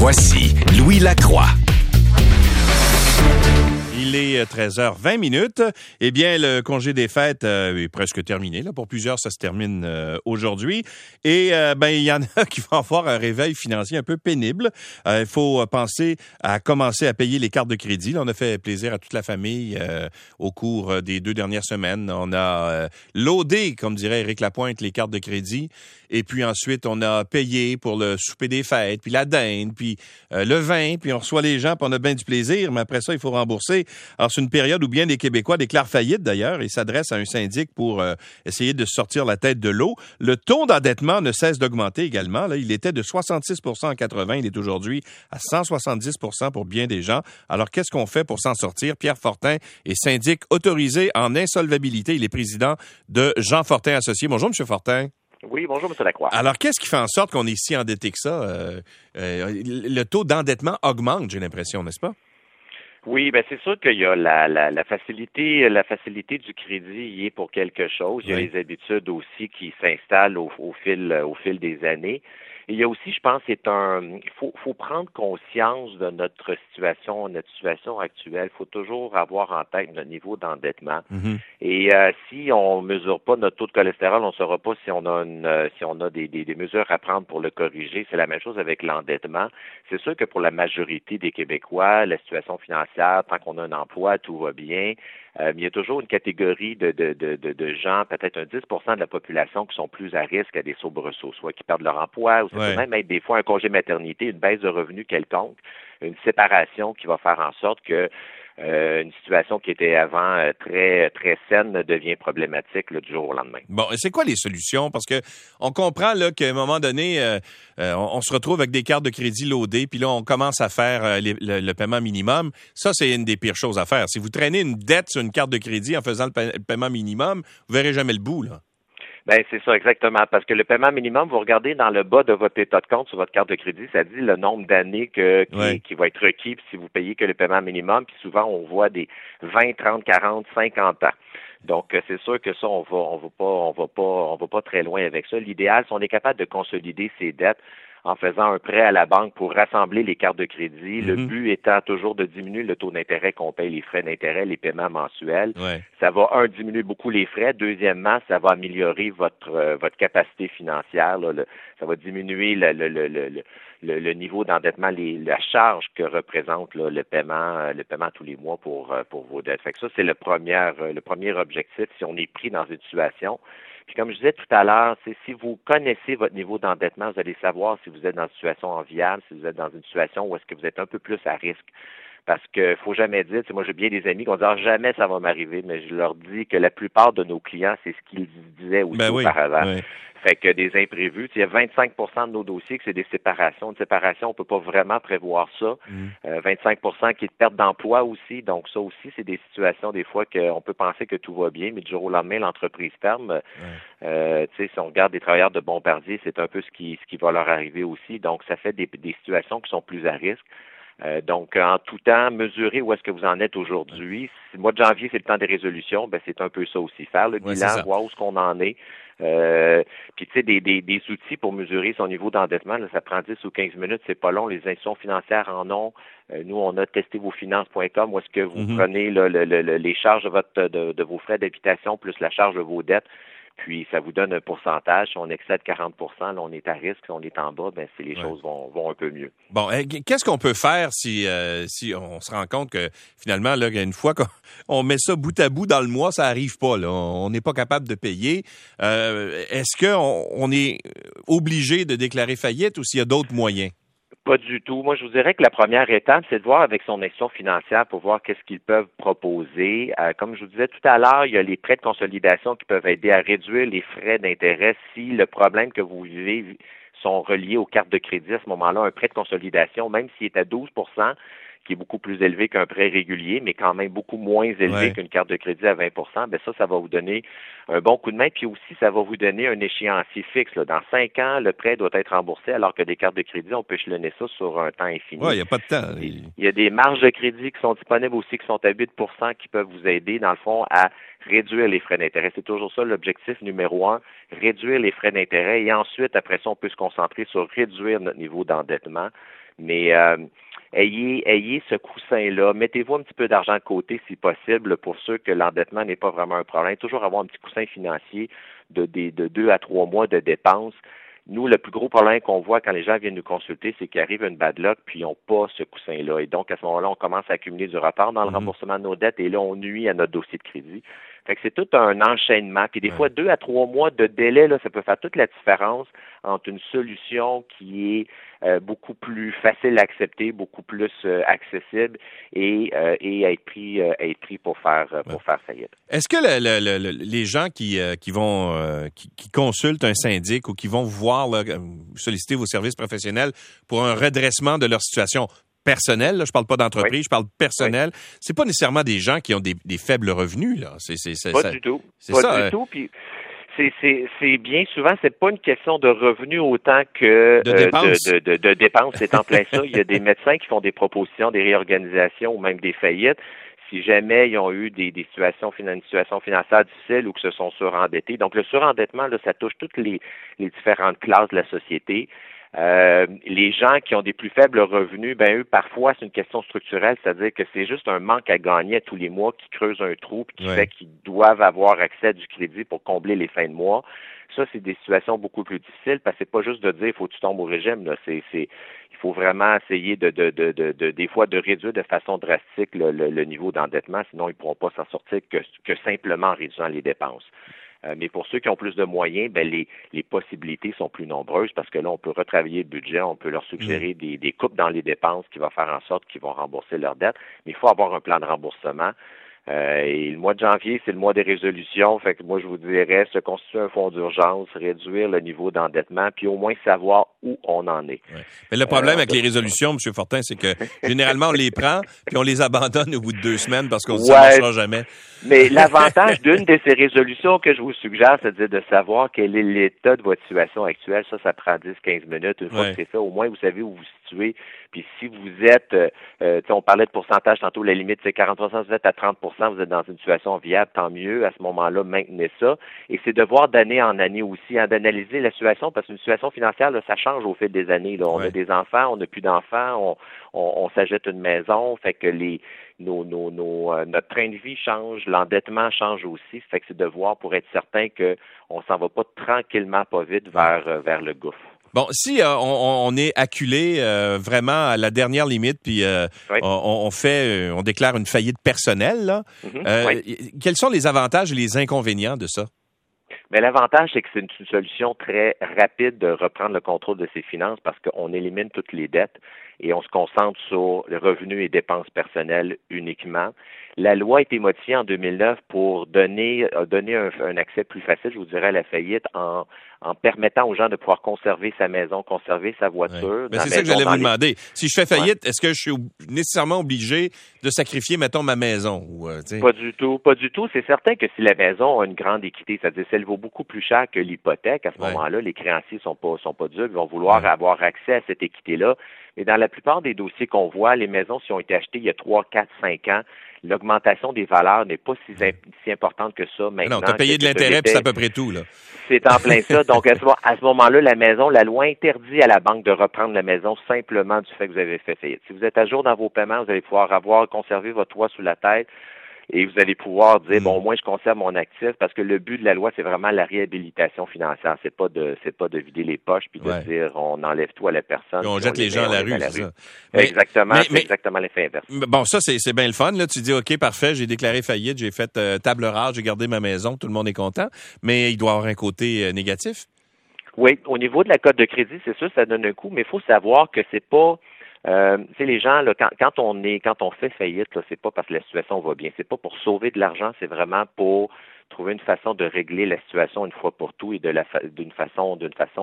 Voici Louis Lacroix. Il est 13h20. Eh bien, le congé des fêtes est presque terminé. Là. Pour plusieurs, ça se termine aujourd'hui. Et il y en a qui vont avoir un réveil financier un peu pénible. Il faut penser à commencer à payer les cartes de crédit. Là, on a fait plaisir à toute la famille au cours des 2 dernières semaines. On a loadé, comme dirait Éric Lapointe, les cartes de crédit. Et puis ensuite, on a payé pour le souper des fêtes, puis la dinde, puis le vin, puis on reçoit les gens, puis on a bien du plaisir. Mais après ça, il faut rembourser. Alors, c'est une période où bien des Québécois déclarent faillite, d'ailleurs, et s'adressent à un syndic pour essayer de sortir la tête de l'eau. Le taux d'endettement ne cesse d'augmenter également. Là, il était de 66 % en 80. Il est aujourd'hui à 170 % pour bien des gens. Alors, qu'est-ce qu'on fait pour s'en sortir? Pierre Fortin est syndic autorisé en insolvabilité. Il est président de Jean Fortin Associés. Bonjour, M. Fortin. Oui, bonjour, M. Lacroix. Alors, qu'est-ce qui fait en sorte qu'on est si endetté que ça? Le taux d'endettement augmente, j'ai l'impression, n'est-ce pas? Oui, ben c'est sûr qu'il y a la facilité du crédit y est pour quelque chose. Il y a les habitudes aussi qui s'installent au fil des années. Et il y a aussi, je pense, faut prendre conscience de notre situation actuelle. Il faut toujours avoir en tête notre niveau d'endettement. Mm-hmm. Et si on mesure pas notre taux de cholestérol, on ne saura pas si on a des mesures à prendre pour le corriger. C'est la même chose avec l'endettement. C'est sûr que pour la majorité des Québécois, la situation financière, tant qu'on a un emploi, tout va bien. Il y a toujours une catégorie de gens, peut-être un 10 % de la population qui sont plus à risque à des soubresauts, soit qui perdent leur emploi, ou ça peut même être des fois un congé maternité, une baisse de revenus quelconque, une séparation qui va faire en sorte que une situation qui était avant très très saine devient problématique là, du jour au lendemain. Bon, et c'est quoi les solutions? Parce que on comprend là qu'à un moment donné, on se retrouve avec des cartes de crédit loadées, puis là, on commence à faire le paiement minimum. Ça, c'est une des pires choses à faire. Si vous traînez une dette sur une carte de crédit en faisant le paiement minimum, vous verrez jamais le bout, là. Ben c'est ça, exactement. Parce que le paiement minimum, vous regardez dans le bas de votre état de compte sur votre carte de crédit, ça dit le nombre d'années qui va être requis si vous payez que le paiement minimum. Puis souvent, on voit des 20, 30, 40, 50 ans. Donc, c'est sûr que ça, on va pas très loin avec ça. L'idéal, si on est capable de consolider ses dettes en faisant un prêt à la banque pour rassembler les cartes de crédit, le but étant toujours de diminuer le taux d'intérêt qu'on paye, les frais d'intérêt, les paiements mensuels. Ouais. Ça va, diminuer beaucoup les frais. Deuxièmement, ça va améliorer votre capacité financière. Là, ça va diminuer le niveau d'endettement, la charge que représente là, le paiement tous les mois pour vos dettes. Fait que ça, c'est le premier objectif si on est pris dans une situation. Puis comme je disais tout à l'heure, c'est si vous connaissez votre niveau d'endettement, vous allez savoir si vous êtes dans une situation enviable, si vous êtes dans une situation où est-ce que vous êtes un peu plus à risque. Parce que faut jamais dire, moi j'ai bien des amis qui vont dire jamais ça va m'arriver, mais je leur dis que la plupart de nos clients, c'est ce qu'ils disaient aussi auparavant. Oui. Fait que des imprévus, il y a 25 % de nos dossiers que c'est des séparations. Une séparation, on peut pas vraiment prévoir ça. 25 % qui est de perte d'emploi aussi. Donc ça aussi, c'est des situations des fois qu'on peut penser que tout va bien, mais du jour au lendemain, l'entreprise ferme. Si on regarde des travailleurs de Bombardier, c'est un peu ce qui va leur arriver aussi. Donc ça fait des situations qui sont plus à risque. Donc, en tout temps, mesurer où est-ce que vous en êtes aujourd'hui. Si le mois de janvier, c'est le temps des résolutions, ben c'est un peu ça aussi. Faire le bilan, voir où est-ce qu'on en est. Puis, tu sais, des outils pour mesurer son niveau d'endettement, là, ça prend 10 ou 15 minutes, c'est pas long. Les institutions financières en ont. Nous, on a testévosfinances.com où est-ce que vous prenez les charges de vos frais d'habitation plus la charge de vos dettes. Puis, ça vous donne un pourcentage. Si on excède 40 %, là, on est à risque. Si on est en bas, ben, les choses vont un peu mieux. Bon, qu'est-ce qu'on peut faire si on se rend compte que, finalement, là, une fois qu'on met ça bout à bout dans le mois, ça arrive pas, là. On n'est pas capable de payer. Est-ce qu'on est obligé de déclarer faillite ou s'il y a d'autres moyens? Pas du tout. Moi, je vous dirais que la première étape, c'est de voir avec son institution financière pour voir qu'est-ce qu'ils peuvent proposer. Comme je vous disais tout à l'heure, il y a les prêts de consolidation qui peuvent aider à réduire les frais d'intérêt si le problème que vous vivez sont reliés aux cartes de crédit. À ce moment-là, un prêt de consolidation, même s'il est à 12 %, qui est beaucoup plus élevé qu'un prêt régulier, mais quand même beaucoup moins élevé qu'une carte de crédit à 20 %, ben ça va vous donner un bon coup de main. Puis aussi, ça va vous donner un échéancier fixe. Là. Dans 5 ans, le prêt doit être remboursé, alors que des cartes de crédit, on peut échelonner ça sur un temps infini. Oui, il n'y a pas de temps. Il y a des marges de crédit qui sont disponibles aussi, qui sont à 8 % qui peuvent vous aider, dans le fond, à réduire les frais d'intérêt. C'est toujours ça l'objectif numéro 1, réduire les frais d'intérêt. Et ensuite, après ça, on peut se concentrer sur réduire notre niveau d'endettement. Mais ayez ce coussin-là. Mettez-vous un petit peu d'argent de côté si possible pour ceux que l'endettement n'est pas vraiment un problème. Toujours avoir un petit coussin financier de 2 à 3 mois de dépenses. Nous, le plus gros problème qu'on voit quand les gens viennent nous consulter, c'est qu'ils arrivent une bad luck puis ils n'ont pas ce coussin-là. Et donc, à ce moment-là, on commence à accumuler du retard dans le remboursement de nos dettes et là, on nuit à notre dossier de crédit. Fait que c'est tout un enchaînement. Puis des fois, 2 à 3 mois de délai, là, ça peut faire toute la différence entre une solution qui est beaucoup plus facile à accepter, beaucoup plus accessible et être pris pour faire faillite. Est-ce que les gens qui consultent un syndic ou qui vont voir solliciter vos services professionnels pour un redressement de leur situation personnelle, là, je parle pas d'entreprise, je parle personnel, c'est pas nécessairement des gens qui ont des faibles revenus, là. Pas du tout. Pas du tout. Puis c'est bien souvent, c'est pas une question de revenus autant que de dépenses. C'est en plein ça. Il y a des médecins qui font des propositions, des réorganisations ou même des faillites. Si jamais ils ont eu une situation financière difficile ou que se sont surendettés. Donc, le surendettement, là, ça touche toutes les différentes classes de la société. Les gens qui ont des plus faibles revenus, ben eux, parfois, c'est une question structurelle, c'est-à-dire que c'est juste un manque à gagner à tous les mois qui creuse un trou puis qui fait qu'ils doivent avoir accès à du crédit pour combler les fins de mois. Ça, c'est des situations beaucoup plus difficiles parce que c'est pas juste de dire il faut que tu tombes au régime, là. Il faut vraiment essayer des fois de réduire de façon drastique le niveau d'endettement, sinon ils pourront pas s'en sortir que simplement en réduisant les dépenses. Mais pour ceux qui ont plus de moyens, ben les possibilités sont plus nombreuses parce que là, on peut retravailler le budget, on peut leur suggérer des coupes dans les dépenses qui vont faire en sorte qu'ils vont rembourser leurs dettes. Mais il faut avoir un plan de remboursement. Et le mois de janvier, c'est le mois des résolutions. Fait que moi, je vous dirais, se constituer un fonds d'urgence, réduire le niveau d'endettement, puis au moins savoir où on en est. Ouais. Mais le problème avec les résolutions, M. Fortin, c'est que généralement, on les prend, puis on les abandonne au bout de 2 semaines parce qu'on ne marchera jamais. Mais l'avantage d'une de ces résolutions que je vous suggère, c'est de savoir quel est l'état de votre situation actuelle. Ça prend 10-15 minutes. Une fois que c'est fait, au moins, vous savez où vous situez. Puis si vous êtes, on parlait de pourcentage tantôt, la limite c'est 40%, vous êtes à 30%, vous êtes dans une situation viable, tant mieux. À ce moment-là, maintenez ça. Et c'est de voir d'année en année aussi, d'analyser la situation, parce qu'une situation financière, là, ça change au fil des années. Là. On a des enfants, on n'a plus d'enfants, on s'achète une maison, fait que notre train de vie change, l'endettement change aussi. Fait que c'est de voir pour être certain qu'on s'en va pas tranquillement, pas vite vers le gouffre. Bon, si on est acculé vraiment à la dernière limite, puis on déclare une faillite personnelle, là, quels sont les avantages et les inconvénients de ça? Mais l'avantage, c'est que c'est une solution très rapide de reprendre le contrôle de ses finances parce qu'on élimine toutes les dettes et on se concentre sur les revenus et dépenses personnelles uniquement. La loi a été modifiée en 2009 pour donner un accès plus facile, je vous dirais, à la faillite en permettant aux gens de pouvoir conserver sa maison, conserver sa voiture. Mais c'est ça que j'allais vous demander. Si je fais faillite, est-ce que je suis nécessairement obligé de sacrifier, mettons, ma maison? Pas du tout. Pas du tout. C'est certain que si la maison a une grande équité, c'est-à-dire si elle vaut beaucoup plus cher que l'hypothèque, à ce moment-là, les créanciers sont pas durs, ils vont vouloir avoir accès à cette équité-là. Mais dans la plupart des dossiers qu'on voit, les maisons, si ont été achetées il y a 3, 4, 5 ans, l'augmentation des valeurs n'est pas si importante que ça maintenant. Non, tu as payé de l'intérêt, puis c'est à peu près tout, là. C'est en plein ça. Donc, à ce moment-là, la maison, la loi interdit à la banque de reprendre la maison simplement du fait que vous avez fait faillite. Si vous êtes à jour dans vos paiements, vous allez pouvoir conservé votre toit sous la tête et vous allez pouvoir dire, bon, au moins, je conserve mon actif parce que le but de la loi, c'est vraiment la réhabilitation financière. C'est pas de vider les poches puis de dire, on enlève tout à la personne. Et on jette les gens à la rue, c'est ça. Exactement, c'est exactement l'effet inverse. Bon, ça, c'est bien le fun, là. Tu dis, OK, parfait, j'ai déclaré faillite, j'ai fait table rase, j'ai gardé ma maison, tout le monde est content, mais il doit y avoir un côté négatif. Oui, au niveau de la cote de crédit, c'est sûr, ça donne un coup, mais il faut savoir que c'est pas les gens, là, quand on fait faillite, là, c'est pas parce que la situation va bien, c'est pas pour sauver de l'argent, c'est vraiment pour trouver une façon de régler la situation une fois pour tout et d'une façon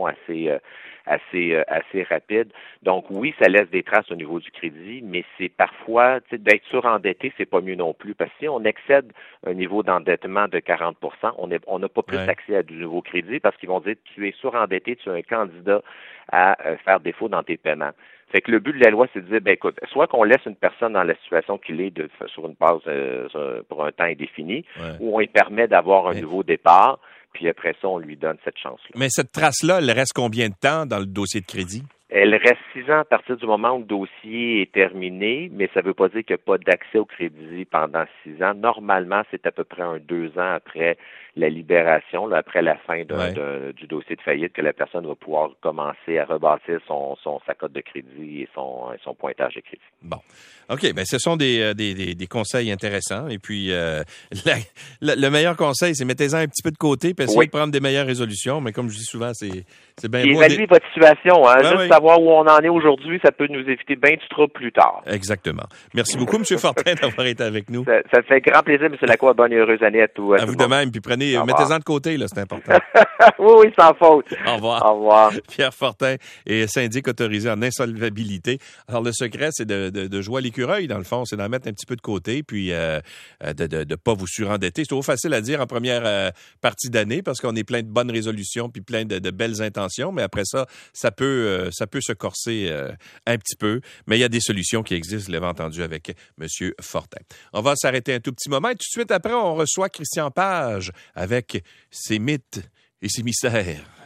assez rapide. Donc oui, ça laisse des traces au niveau du crédit, mais c'est parfois d'être surendetté, c'est pas mieux non plus parce que si on excède un niveau d'endettement de 40%, on n'a pas plus accès à du nouveau crédit parce qu'ils vont dire tu es surendetté, tu es un candidat à faire défaut dans tes paiements. Fait que le but de la loi, c'est de dire, écoute, soit qu'on laisse une personne dans la situation qu'il est sur une base pour un temps indéfini, ou on lui permet d'avoir un nouveau départ, puis après ça, on lui donne cette chance-là. Mais cette trace-là, elle reste combien de temps dans le dossier de crédit? Elle reste 6 ans à partir du moment où le dossier est terminé, mais ça ne veut pas dire qu'il n'y a pas d'accès au crédit pendant 6 ans. Normalement, c'est à peu près 2 ans après la libération, là, après la fin du dossier de faillite, que la personne va pouvoir commencer à rebâtir sa cote de crédit et son pointage de crédit. Bon. OK, ben ce sont des conseils intéressants. Et puis, le meilleur conseil, c'est mettez-en un petit peu de côté, puis essayez de prendre des meilleures résolutions. Mais comme je dis souvent, c'est bien beau. Évaluez votre situation. Juste savoir où on en est aujourd'hui, ça peut nous éviter bien du trouble plus tard. Exactement. Merci beaucoup, M. Fortin, d'avoir été avec nous. Ça fait grand plaisir, M. Lacroix. Bonne et heureuse année à tout. À vous de même. Puis mettez-en de côté, là, c'est important. Oui, sans faute. Au revoir. Au revoir. Pierre Fortin est syndic autorisé en insolvabilité. Alors, le secret, c'est de jouer à l'écureuil, dans le fond. C'est d'en mettre un petit peu de côté, puis de pas vous surendetter. C'est trop facile à dire en première partie d'année, parce qu'on est plein de bonnes résolutions, puis plein de belles intentions. Mais après ça, ça peut se corser un petit peu. Mais il y a des solutions qui existent, vous l'avez entendu avec M. Fortin. On va s'arrêter un tout petit moment. Et tout de suite après, on reçoit Christian Page avec ses mythes et ses mystères.